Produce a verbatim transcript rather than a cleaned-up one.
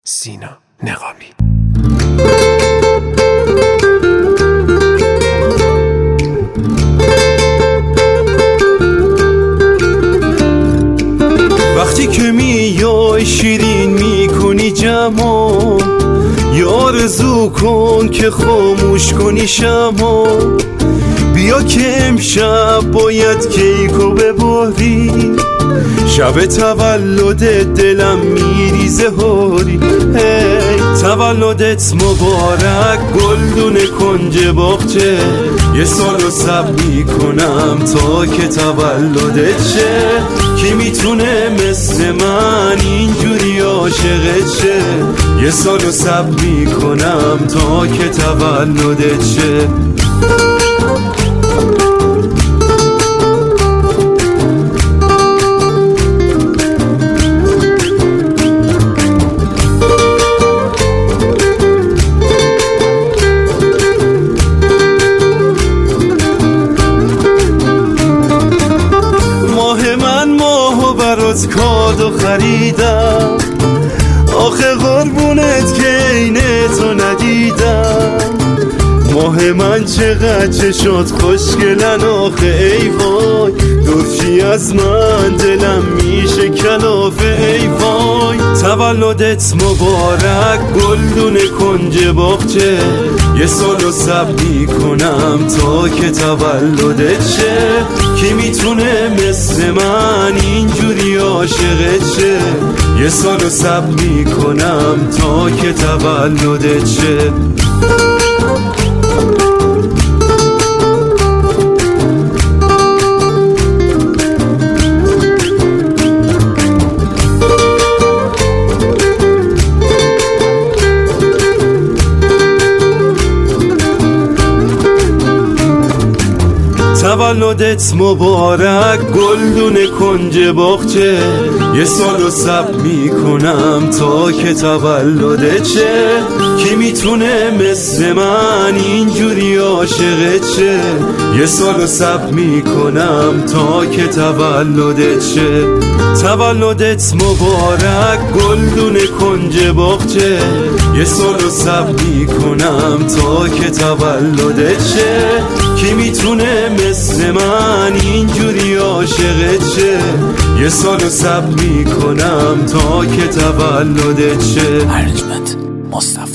سینا نقابی. وقتی که میای شیرین میکنی جمع، یه آرزو کن که خاموش کنی شمع. بیا که امشب باید کیکو ببری، شب تولدت دلم میریزه هاری. هی تولدت مبارک گلدون کنج باغچه، یه سالو صبر میکنم تا که تولدت شه. کی میتونه مثل من اینجوری عاشقت شه؟ یه سالو صبر میکنم تا که تولدت شه. برات کادو خریدم، آخه قربونت که اینه تو ندیدم. ماه من چقدر چشات خوشگلن آخه ای وای، دورشی از من دلم میشه کلافه ای وای. تولدت مبارک گلدون کنج باغچه، یه سالو صبر میکنم تا که تولدت شه. کی میتونه مثل من اینجوری عاشقت شه؟ یه سالو صبر میکنم تا که تولدت شه. تولدت مبارک گلدون کنج باغچه، یه سالو صبر میکنم تا که تولدت شه. کی میتونه مثل من اینجوری عاشقت شه؟ یه سالو صبر میکنم تا که تولدت شه. تولدت مبارک گلدون کنج باغچه، یه سالو صبر میکنم تا که تولدت شه. کی میتونه مثل من اینجوری عاشقت شه؟ یه سالو صبر میکنم تا که تولدت شه. ارجمند مصطفی.